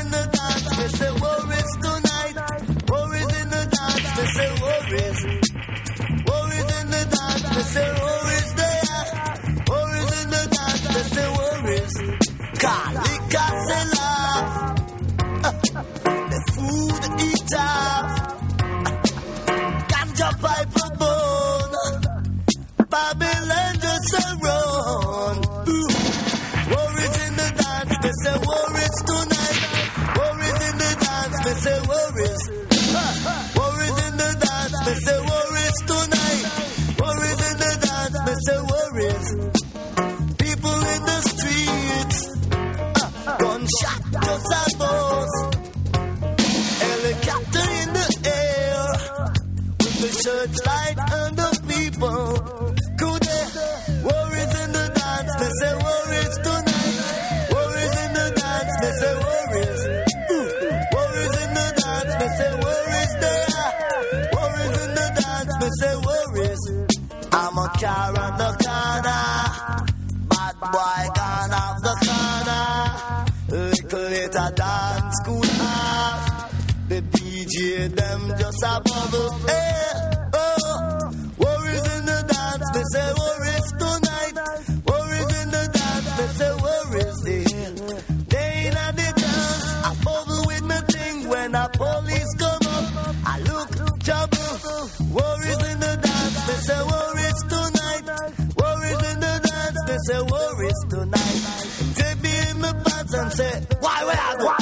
in the dance, they say worries tonight. Worries in the dance, they say worries. Worries in the dance, they say worries there. Worries in the dance, they say worries. Liquor say laugh. The food eat up. Ganja pipe a bone. Babylon just a run. Worries in the dance, they say worries tonight. Worries in the dance, they say worries. Worries in the dance, they say worries tonight. Worries in the dance, they say worries. People in the streets, gunshot just a buzz. Helicopter in the air, with the searchlight and the people. Could they? Worries in the dance, they say worries tonight. Worries in the dance, they say worries. Worries in the dance, they say worries there. Worries in the dance, they say worries. I'm a car on the corner. Bad boy gone off the corner. Little later dance school off. The DJ them just a bubble. Hey, oh. Worries in the dance, they say worries tonight. Worries in the dance, they say worries. They ain't at the dance. I bubble with my thing when a police come up. I look trouble. Worries in the dance, they say worries tonight. Worries in the dance, they say worries tonight. Take me in my pants and say, why?